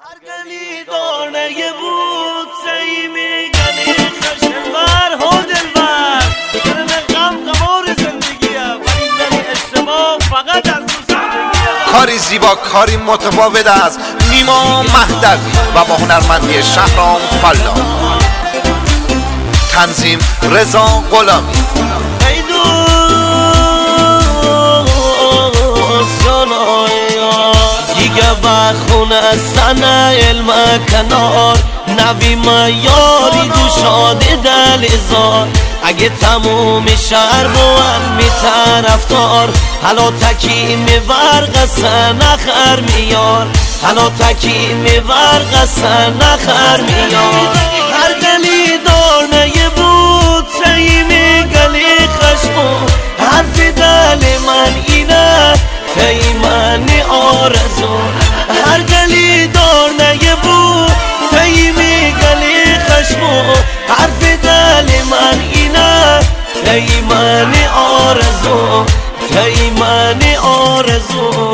هر گلی دانه بود سی میگنی خشنور ها دلبر گرم غم غمار زندگیه ولی زنی اجتماع فقط از تو زندگیه. کاری زیبا، کاری متفاوت از نیما مهدوی و با هنرمندی شهرام فلاح. تنظیم رضا غلامی. ای دوست جانایا دیگه بخونه سنه علم کنار نوی ما یاری دوشاده دلزار اگه تموم شهر بوان می طرفدار حالا تکی می ورقصه نخر میار حالا تکی می ورقصه نخر میار. هر گلی دانه بود سیمی گلی خشمو حرف دل من اینه پیمانی آرزو. هر گلی دانه بود سیمی گلی خشمو حرف دل من اینه پیمانی آرزو پیمانی آرزو.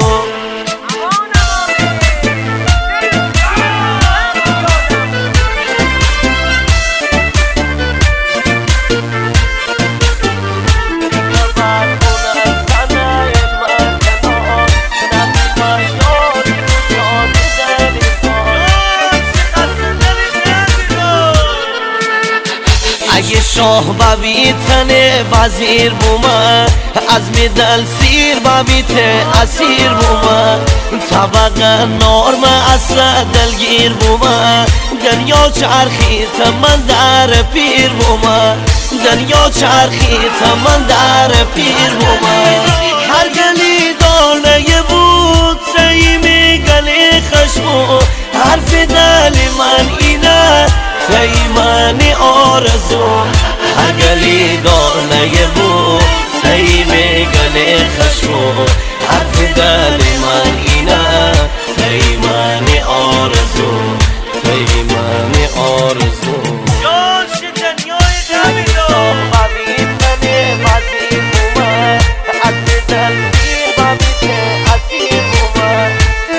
اگه شاه ببیتنه وزیر بومه از میدل سیر ببیته اسیر بومه طبقه نرم اصلا دلگیر بومه دنیا چرخیت من در پیر بومه دنیا چرخیت من در پیر بومه. هر گلی دانه بود سیمی گلی خشمو حرف دل من اینه پیمانی آرزو. هر گلی دانه بود سیمی گلی خشمو حرف دل من اینه پیمانی آرزو پیمانی آرزو. جاش دنیای جمیلا ببیتنه وزیر بومه از دل سیر ببیته اسیر بومه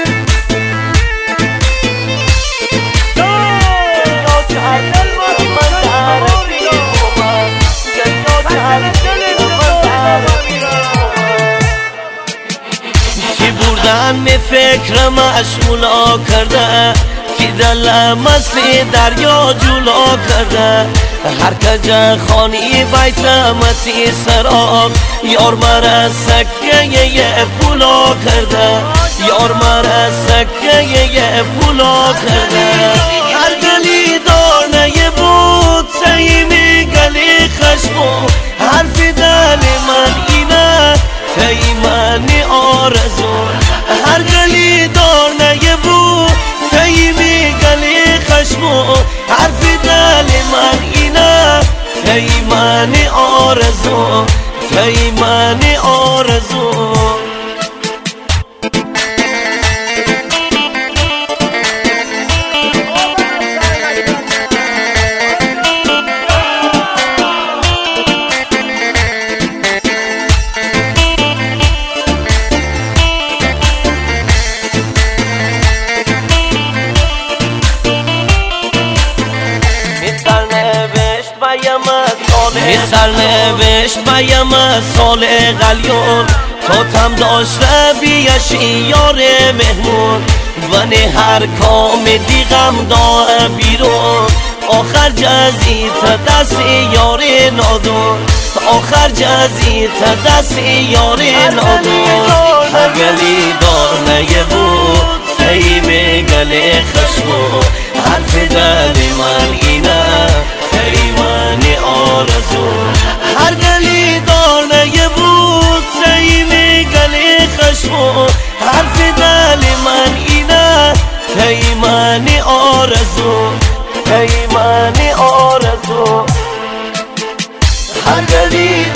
کی بردن می فکر مشمولا کرده کی دل مسلی دریا جولا کرده هر کجا خانی بیت متی سراب یار مرا سکه یه پولا کرده یار مرا سکه یه پولا کرده. هر گلی دانه بود سیمی گلی خشمو حرف دل من اینه پیمانی آرزو. هر گلی دانه بود سیمی گلی خشمو حرف دل من اینه پیمانی آرزو پیمانی آرزو. مثل نوشت و یه مسال غلیون تو تم داشته بیشی یار مهمون و نه هر کام دیغم داره بیرون آخر جزی تا دست یار نادون آخر جزی تا دست یار نادون. هر گلی دانه بود سیمی گلی خشمو حرف دل من اینه پیمانی آرزو. هر گلی دانه بود سیمی گلی خشمو حرف دل من اینه پیمانی آرزو پیمانی آرزو. هر گلی